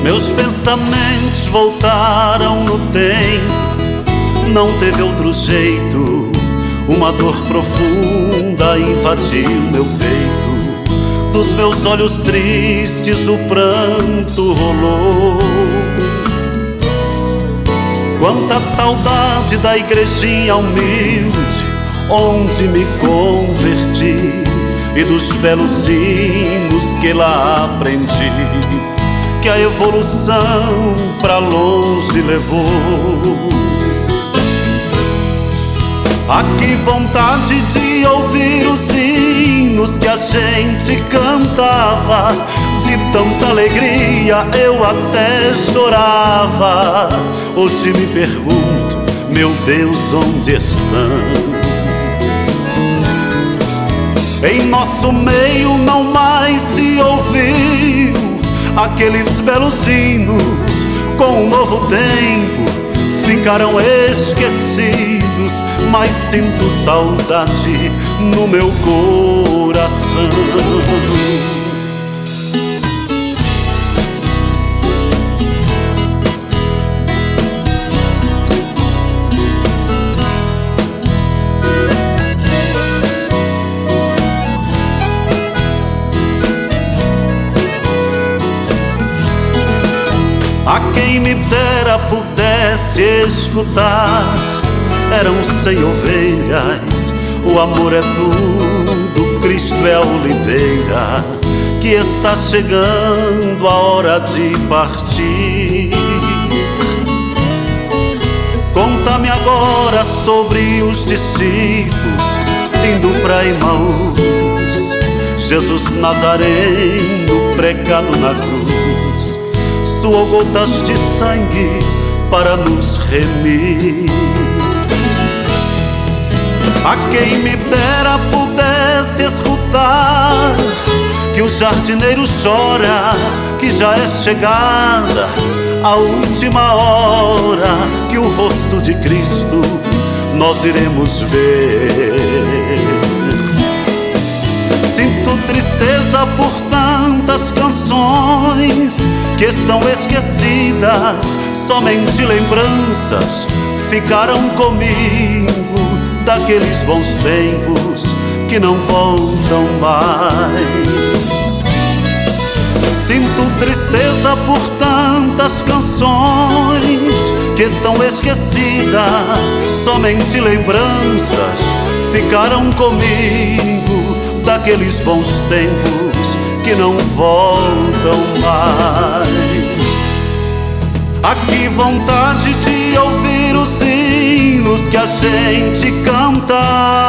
Meus pensamentos voltaram no tempo, não teve outro jeito. Uma dor profunda invadiu meu peito. Dos meus olhos tristes o pranto rolou. Quanta saudade da igrejinha humilde onde me converti, e dos belos hinos que lá aprendi, que a evolução pra longe levou. Ah, que vontade de ouvir os hinos que a gente cantava. De tanta alegria eu até chorava. Hoje me pergunto, meu Deus, onde estão? Em nosso meio não mais se ouviu aqueles belos hinos. Com um novo tempo ficaram esquecidos, mas sinto saudade no meu coração. A quem me dera pudesse escutar, eram 100 ovelhas. O amor é tudo, Cristo é a oliveira, que está chegando a hora de partir. Conta-me agora sobre os discípulos indo pra Emaús. Jesus Nazareno pregado na cruz, suou gotas de sangue para nos remir. A quem me dera pudesse escutar que o jardineiro chora, que já é chegada a última hora, que o rosto de Cristo nós iremos ver. Sinto tristeza por tantas canções que estão esquecidas, somente lembranças ficaram comigo daqueles bons tempos que não voltam mais. Sinto tristeza por tantas canções que estão esquecidas, somente lembranças ficaram comigo daqueles bons tempos que não voltam mais. Ah, que vontade de ouvir os hinos que a gente canta.